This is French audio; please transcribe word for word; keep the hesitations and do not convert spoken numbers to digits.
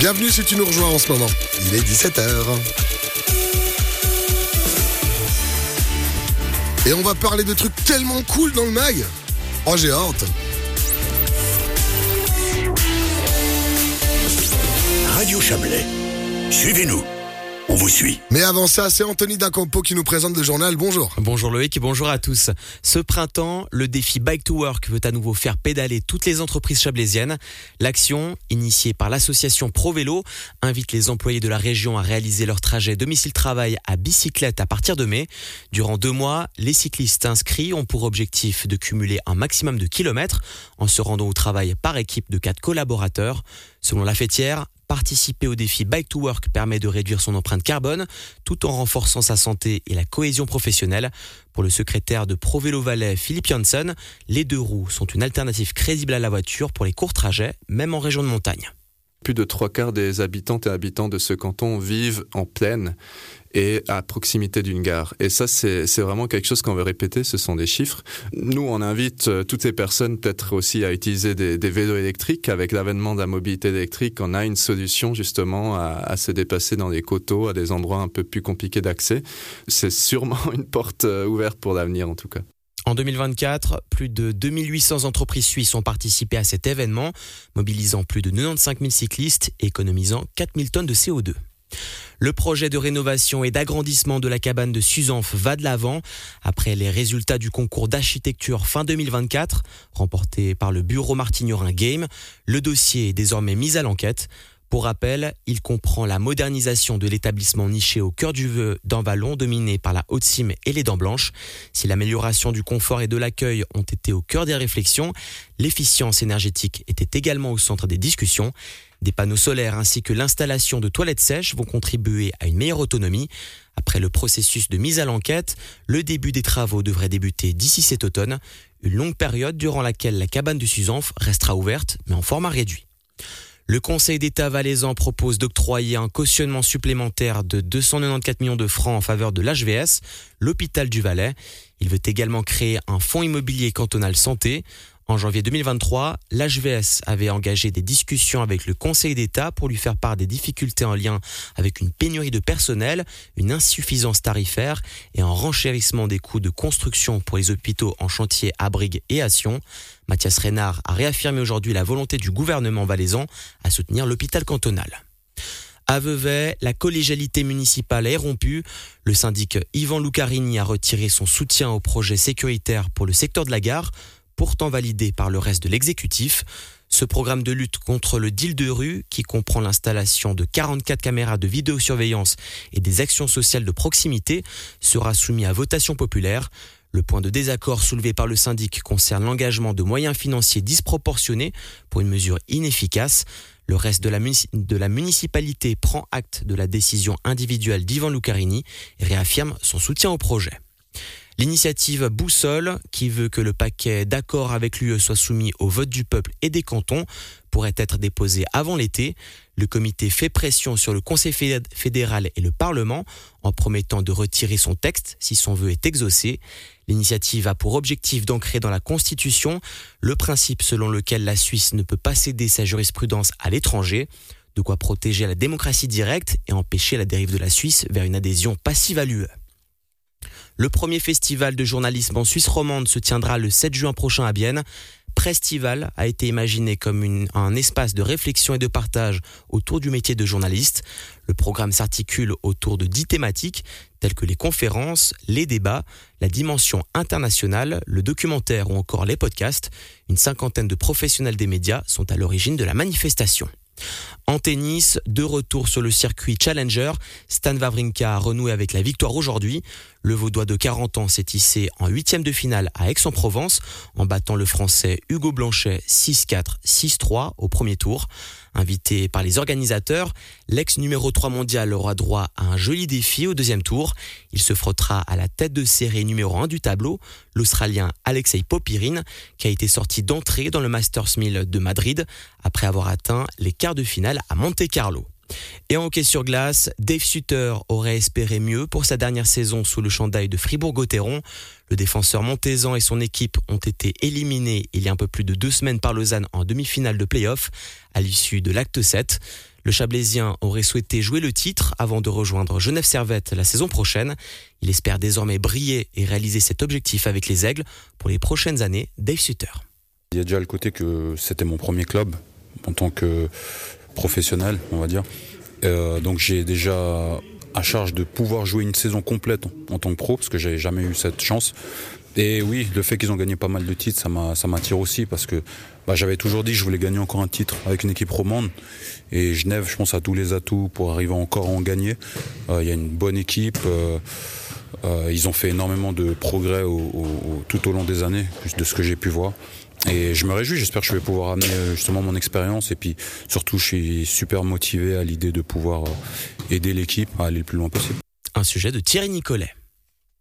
Bienvenue si tu nous rejoins en ce moment. Il est dix-sept heures. Et on va parler de trucs tellement cool dans le mag. Oh, j'ai hâte. Radio Chablais. Suivez-nous. On vous suit. Mais avant ça, c'est Anthony D'Incampo qui nous présente le journal. Bonjour. Bonjour Loïc et bonjour à tous. Ce printemps, le défi Bike to Work veut à nouveau faire pédaler toutes les entreprises chablaisiennes. L'action, initiée par l'association Pro Vélo, invite les employés de la région à réaliser leur trajet domicile-travail à bicyclette à partir de mai. Durant deux mois, les cyclistes inscrits ont pour objectif de cumuler un maximum de kilomètres en se rendant au travail par équipe de quatre collaborateurs. Selon la fêtière, participer au défi Bike to Work permet de réduire son empreinte carbone tout en renforçant sa santé et la cohésion professionnelle. Pour le secrétaire de Pro Vélo Valais, Philippe Janssen, les deux roues sont une alternative crédible à la voiture pour les courts trajets, même en région de montagne. Plus de trois quarts des habitantes et habitants de ce canton vivent en plaine et à proximité d'une gare. Et ça, c'est, c'est vraiment quelque chose qu'on veut répéter, ce sont des chiffres. Nous, on invite toutes ces personnes peut-être aussi à utiliser des, des vélos électriques. Avec l'avènement de la mobilité électrique, on a une solution justement à, à se déplacer dans les coteaux, à des endroits un peu plus compliqués d'accès. C'est sûrement une porte ouverte pour l'avenir en tout cas. En deux mille vingt-quatre, plus de deux mille huit cents entreprises suisses ont participé à cet événement, mobilisant plus de quatre-vingt-quinze mille cyclistes et économisant quatre mille tonnes de C O deux. Le projet de rénovation et d'agrandissement de la cabane de Suzanf va de l'avant. Après les résultats du concours d'architecture fin deux mille vingt-quatre, remporté par le bureau Martignorin Game, le dossier est désormais mis à l'enquête. Pour rappel, il comprend la modernisation de l'établissement niché au cœur du Veux d'un vallon dominé par la Haute-Cime et les Dents Blanches. Si l'amélioration du confort et de l'accueil ont été au cœur des réflexions, l'efficience énergétique était également au centre des discussions. Des panneaux solaires ainsi que l'installation de toilettes sèches vont contribuer à une meilleure autonomie. Après le processus de mise à l'enquête, le début des travaux devrait débuter d'ici cet automne. Une longue période durant laquelle la cabane de Suzanf restera ouverte, mais en format réduit. Le Conseil d'État valaisan propose d'octroyer un cautionnement supplémentaire de deux cent quatre-vingt-quatorze millions de francs en faveur de l'H V S, l'hôpital du Valais. Il veut également créer un fonds immobilier cantonal santé. En janvier deux mille vingt-trois, l'H V S avait engagé des discussions avec le Conseil d'État pour lui faire part des difficultés en lien avec une pénurie de personnel, une insuffisance tarifaire et un renchérissement des coûts de construction pour les hôpitaux en chantier à Brigue et à Sion. Mathias Reynard a réaffirmé aujourd'hui la volonté du gouvernement valaisan à soutenir l'hôpital cantonal. À Vevey, la collégialité municipale est rompue. Le syndic Yvan Lucarini a retiré son soutien au projet sécuritaire pour le secteur de la gare, pourtant validé par le reste de l'exécutif. Ce programme de lutte contre le deal de rue, qui comprend l'installation de quarante-quatre caméras de vidéosurveillance et des actions sociales de proximité, sera soumis à votation populaire. Le point de désaccord soulevé par le syndic concerne l'engagement de moyens financiers disproportionnés pour une mesure inefficace. Le reste de la, munici- de la municipalité prend acte de la décision individuelle d'Yvan Lucarini et réaffirme son soutien au projet. L'initiative Boussole, qui veut que le paquet d'accord avec l'U E soit soumis au vote du peuple et des cantons, pourrait être déposé avant l'été. Le comité fait pression sur le Conseil fédéral et le Parlement en promettant de retirer son texte si son vœu est exaucé. L'initiative a pour objectif d'ancrer dans la Constitution le principe selon lequel la Suisse ne peut pas céder sa jurisprudence à l'étranger, de quoi protéger la démocratie directe et empêcher la dérive de la Suisse vers une adhésion passive à l'U E. Le premier festival de journalisme en Suisse romande se tiendra le sept juin prochain à Bienne. Prestival a été imaginé comme une, un espace de réflexion et de partage autour du métier de journaliste. Le programme s'articule autour de dix thématiques telles que les conférences, les débats, la dimension internationale, le documentaire ou encore les podcasts. Une cinquantaine de professionnels des médias sont à l'origine de la manifestation. En tennis, de retour sur le circuit Challenger, Stan Wawrinka a renoué avec la victoire aujourd'hui. Le Vaudois de quarante ans s'est hissé en huitième de finale à Aix-en-Provence en battant le Français Hugo Blanchet six quatre, six trois au premier tour. Invité par les organisateurs, l'ex numéro trois mondial aura droit à un joli défi au deuxième tour. Il se frottera à la tête de série numéro un du tableau, l'Australien Alexei Popyrin, qui a été sorti d'entrée dans le Masters mille de Madrid après avoir atteint les quarts de finale à Monte-Carlo. Et en hockey sur glace, Dave Sutter aurait espéré mieux pour sa dernière saison sous le chandail de Fribourg-Gotteron. Le défenseur montaisan et son équipe ont été éliminés il y a un peu plus de deux semaines par Lausanne en demi-finale de play-off à l'issue de l'acte sept. Le Chablaisien aurait souhaité jouer le titre avant de rejoindre Genève Servette la saison prochaine. Il espère désormais briller et réaliser cet objectif avec les Aigles pour les prochaines années. Dave Sutter. Il y a déjà le côté que c'était mon premier club en tant que professionnel, on va dire. Euh, donc j'ai déjà à charge de pouvoir jouer une saison complète en, en tant que pro, parce que j'avais jamais eu cette chance. Et oui, le fait qu'ils ont gagné pas mal de titres, ça, m'a, ça m'attire aussi, parce que bah, j'avais toujours dit que je voulais gagner encore un titre avec une équipe romande. Et Genève, je pense, a tous les atouts pour arriver encore à en gagner. Euh, il y a une bonne équipe. Euh, euh, ils ont fait énormément de progrès au, au, au, tout au long des années, de ce que j'ai pu voir. Et je me réjouis, j'espère que je vais pouvoir amener justement mon expérience. Et puis surtout, je suis super motivé à l'idée de pouvoir aider l'équipe à aller le plus loin possible. Un sujet de Thierry Nicolet.